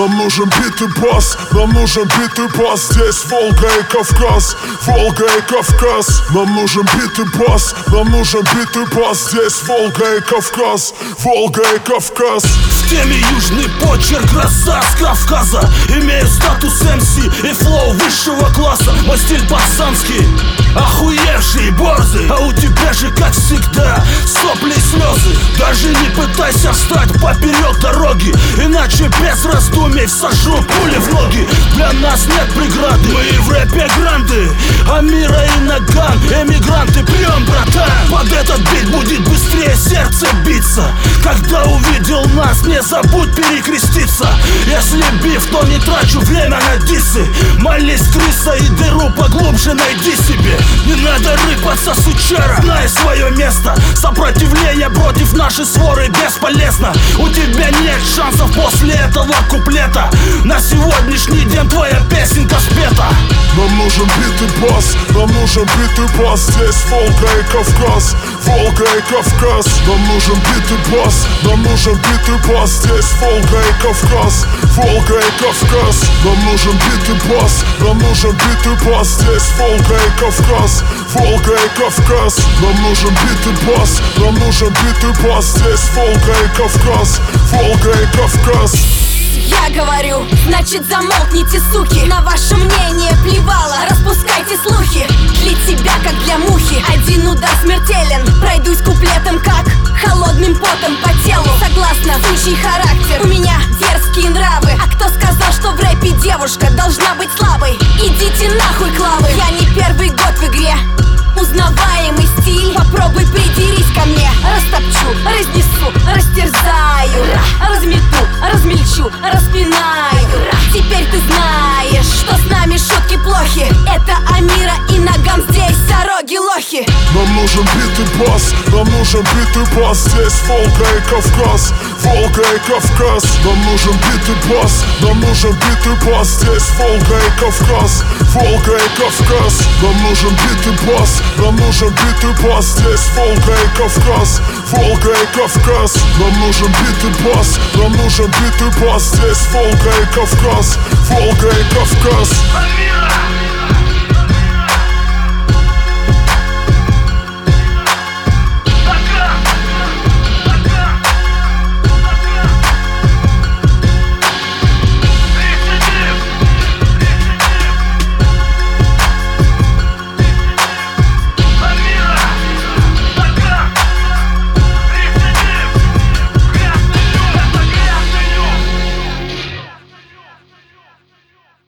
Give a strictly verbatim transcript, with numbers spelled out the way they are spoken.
Нам нужен битый бас, нам нужен битый бас. Здесь Волга и Кавказ, Волга и Кавказ. Нам нужен битый бас, нам нужен битый бас. Здесь Волга и Кавказ, Волга и Кавказ. В теме южный почерк, краса с Кавказа. Имею статус эм си и флоу высшего класса. Мой стиль пацанский, охуевший, борзый. А у тебя же, как всегда, сопли и слезы. Даже не пытайся встать поперек дороги, иначе без раздумий всажу пули в ноги. Для нас нет преграды, мы в рэпе гранды. Амира и Наган, эмигранты, прием, братан. Под этот бит будет быстрее сердце биться. Когда увидел нас, не забудь перекреститься. Если биф, то не трачу время на диссы. Молись, крыса, и дыру поглубже найди себе. Не надо рыпаться, сучара, знай свое место. Сопротивление против нашей своры бесполезно. У тебя нет шансов после этого куплета. На сегодняшний день твоя песенка спета. Нам нужен битый бас, нам нужен битый бас. Здесь Волга и Кавказ, Волга и Кавказ. Нам нужен битый бас, нам нужен битый бас. Здесь Волга и Кавказ, Волга и Кавказ. Нам нужен битый бас, нам нужен битый бас. Здесь Волга и Кавказ, Волга и Кавказ. Нам нужен битый бас, нам нужен битый бас. Здесь Волга и Кавказ, Волга и Кавказ. Я говорю, значит замолкните, суки. На ваше мнение плевало, распускайте слухи. Для тебя, как для мухи, один удар смертелен. Пройдусь куплетом, как холодным потом по телу. Согласно, сущий характер, у меня дерзкие нравы. А кто сказал, что в рэпе девушка должна быть слабой? Идите нахуй, клавы. Я не первый год в игре, узнаваемый стиль. Попробуй придерись ко мне, растопчу, разнесу, растерзаю, размету, размельчу, распинаю. Теперь ты знаешь, что с нами шутки плохи. Это Амира и Наган, здесь сороги лохи. Нам нужен битый бас, нам нужен битый бас. Здесь Волга и Кавказ, Волга и Кавказ. Нам нужен битый бас, нам нужен битый бас. Здесь Волга и Кавказ, Волга и Кавказ. Нам нужен битый бас, нам нужен битый бас. Здесь Волга и Кавказ, Волга и Кавказ. Нам нужен битый бас, нам нужен битый бас. Здесь Волга и Кавказ, Волга и Кавказ.